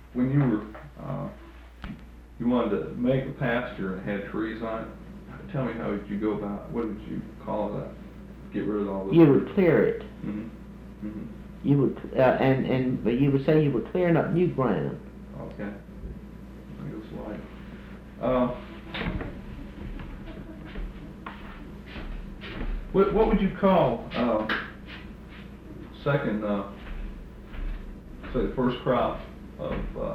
when you were, you wanted to make a pasture and had trees on it, tell me how did you go about, what did you call that? Get rid of all those You trees? would clear it. Mm-hmm. Mm-hmm. You would, but you would say you were clearing up new ground. Okay. I think it's light. What would you call, second, say the first crop of,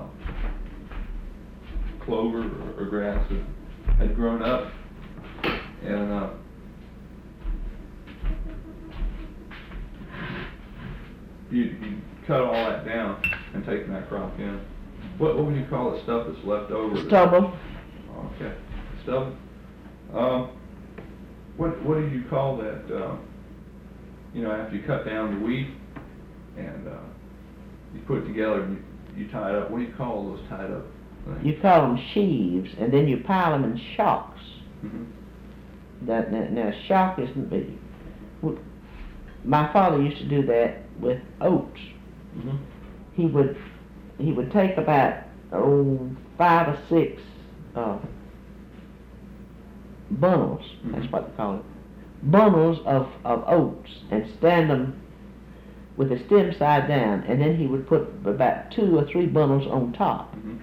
clover or grass that had grown up and, you cut all that down and take that crop in. What would you call the stuff that's left over? Stubble. Okay, stubble. What do you call that? You know, after you cut down the wheat and you put it together and you tie it up. What do you call those tied up things? You call them sheaves, and then you pile them in shocks. Mm-hmm. Now shock is big. My father used to do that with oats. Mm-hmm. He would take about 5 or 6 bundles. Mm-hmm. That's what they call it. Bundles of oats, and stand them with the stem side down, and then he would put about 2 or 3 bundles on top. Mm-hmm.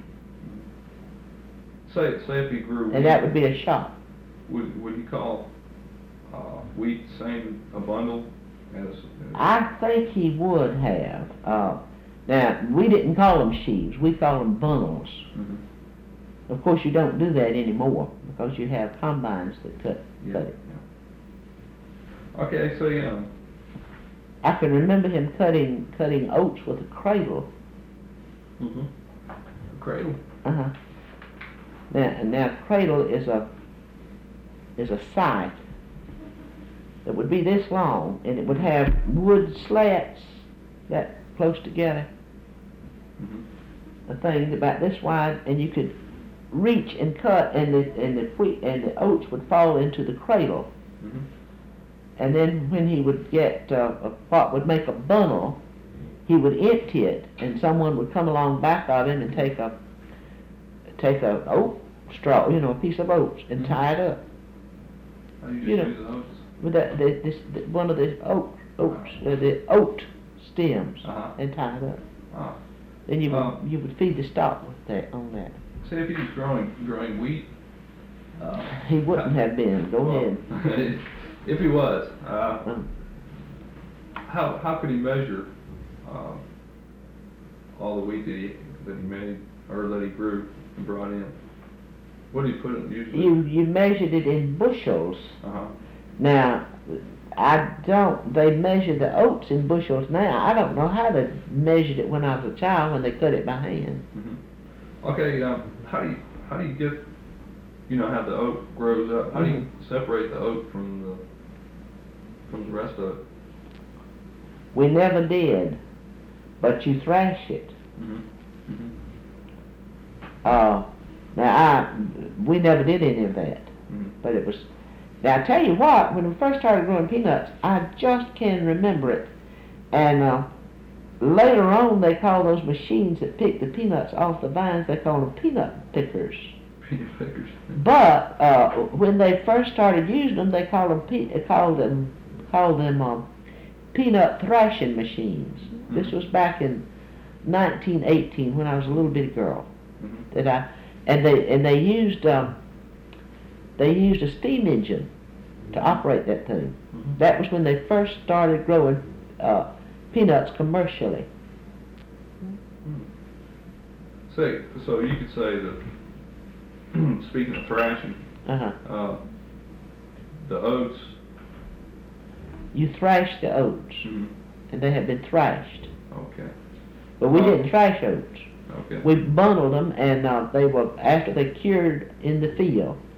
Say if he grew wheat, And that would be a shock. Would he call wheat same a bundle as? I think he would have. Now, we didn't call them sheaves, we call them bundles. Mm-hmm. Of course, you don't do that anymore because you have combines that cut it. Yeah. Okay, so yeah. I can remember him cutting oats with a cradle. Mm-hmm. Cradle. Uh-huh. Now cradle is a scythe that would be this long, and it would have wood slats that close together. Mm-hmm. A thing about this wide, and you could reach and cut, and the oats would fall into the cradle. Mm-hmm. And then when he would get what would make a bundle, he would empty it, and someone would come along back of him and take a oat straw, a piece of oats, and Mm-hmm. tie it up. How do you You just know, use those? With one of the the oat stems, Uh-huh. and tie it up. Ah. Then you would feed the stock with that on that. Say if he was growing wheat. He wouldn't have been. Go ahead. If he was, Uh, how could he measure all the wheat that he made or that he grew and brought in? What do you put it usually? You measured it in bushels. Uh-huh. Now, they measure the oats in bushels now. I don't know how they measured it when I was a child when they cut it by hand. Mm-hmm. Okay, how do you get, how the oat grows up? How do you separate the oat from the rest of it? We never did, but you thrash it. Mm-hmm. Mm-hmm. We never did any of that, Mm-hmm. but it was. Now I tell you what, when we first started growing peanuts, I just can remember it, and later on they call those machines that pick the peanuts off the vines, they call them peanut pickers. Peanut pickers. But when they first started using them, they called them peanut thrashing machines. Mm-hmm. This was back in 1918 when I was a little bitty girl. Mm-hmm. They used a steam engine to operate that thing. Mm-hmm. That was when they first started growing peanuts commercially. Mm-hmm. So you could say that, speaking of thrashing, Uh-huh. The oats. You thrash the oats, Mm-hmm. and they have been thrashed. Okay. But we didn't thrash oats. Okay. We bundled them, and they were, after they cured in the field,